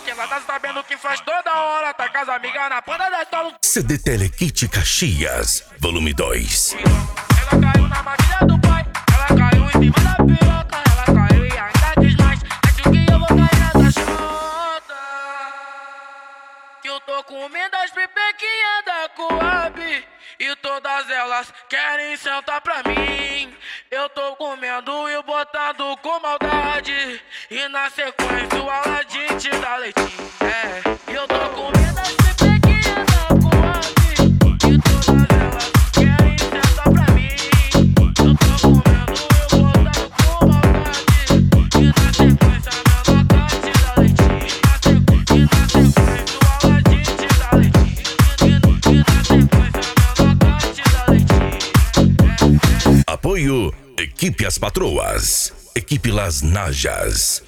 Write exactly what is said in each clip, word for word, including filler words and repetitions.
que ela tá sabendo que faz toda hora. Tá com as amigas na ponta da solo. C D Telekit Caxias, volume dois. Ela caiu na matilha do pai. Ela caiu em cima da piroca. Ela caiu e ainda quis mais. Acho que eu vou cair nessa chota. Que eu tô comendo as pipequinhas da Coab. E todas elas querem sentar pra mim. Eu tô comendo e botando com maldade. E na sequência o Aladim te dá leitinho. É, eu tô comendo as pipequinhas da Coab. E todas elas querem sentar pra mim. Eu tô comendo e botando com maldade. E na sequência meu local te dá leitinho. E na sequência o Aladim te dá leitinho. E na sequência Apoio Equipe As Patroas, Equipe Las Najas.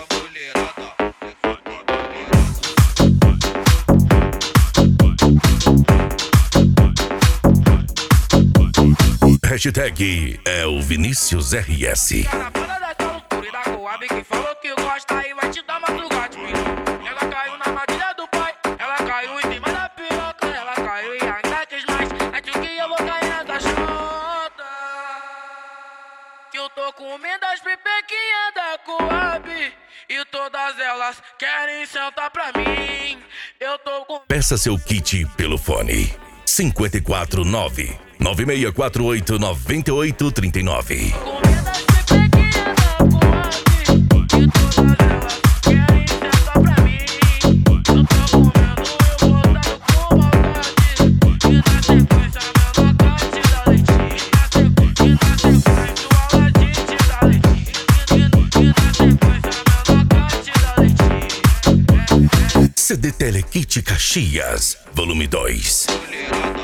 Hashtag é o Vinícius R S. Na banda da estrutura e da Coab que falou que gosta e vai te dar madrugada, filho. Ela caiu na matilha do pai. Ela caiu em cima da piroca. Ela caiu e ainda quis mais. Acho que eu vou cair nessa chota. Que eu tô comendo as pipequinhas da Coab. E todas elas querem sentar pra mim. Eu tô com... Peça seu kit pelo fone cinco quatro nove, nove seis quatro oito, nove oito três nove. comendo as pipequinhas da Coab. E todas elas querem sentar pra mim. Eu tô comendo e botando com maldade. E na sequência meu local te dá leitinho. E na sequência o Aladim te dá leitinho. E na sequência meu local te dá leitinho. C D Telekit Caxias, volume dois. Mulherada